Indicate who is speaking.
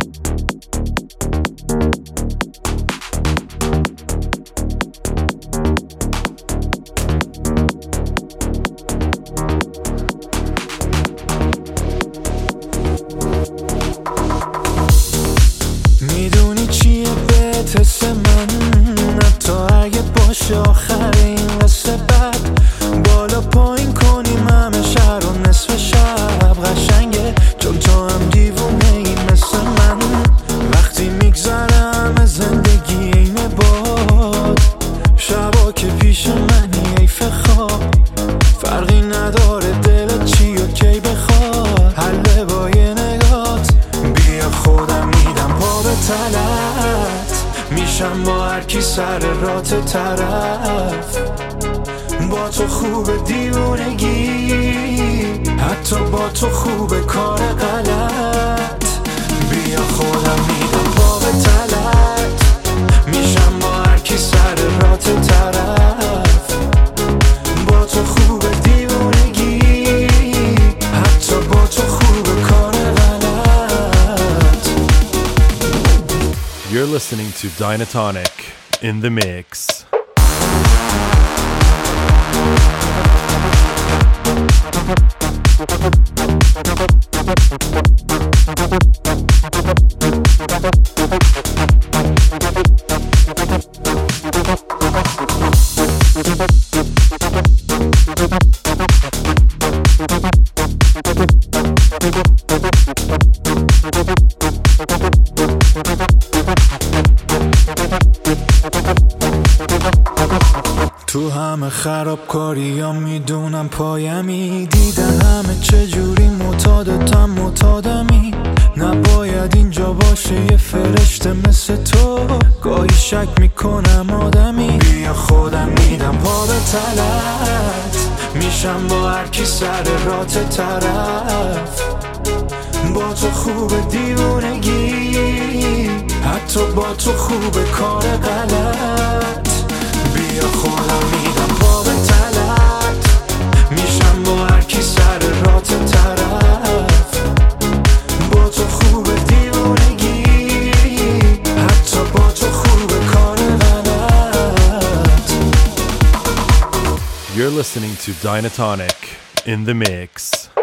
Speaker 1: میدونی چیه بهت حس من، حتی اگه باشه آخر این قصه بد، بالا پایین کنیم همه شهر و نصف شب قشنگه چون تو هم دیوونه ای مثل من. وقتی میگذره همه زندگی اینه باد، شبا که پیش منی حیف خواب، فرقی نداره دلت چی و کی بخواد، حله با یه نگات بیا خودم میدم پا به تلت، میشم با هر کی سر رات طرف، با تو خوب دیوونگی، حتی با تو خوب کار غلط، بیا خودم میدم پا به تلت، میشم با هر کی سر رات طرف، با تو خوب دیوونگی، حتی با تو خوب کار غلط.
Speaker 2: You're listening to Dynatonic in the mix.
Speaker 1: تو همه خرابکاریام میدونم پایمی، دیدن همه چجوری معتادتم معتادمی، نباید اینجا باشه یه فرشته مثل تو، گاهی شک میکنم آدمی، بیا خودم میدم پا به تلت، میشم با هر کی سر رات طرف، با تو خوب دیوونگی، حتی با تو خوب کار غلط، بیا خودم میدم پا به تلت، میشم با هر کی سر رات طرف، با تو خوب دیوونگی، حتی با تو خوب کار غلط.
Speaker 2: You're listening to Dynatonic in the mix.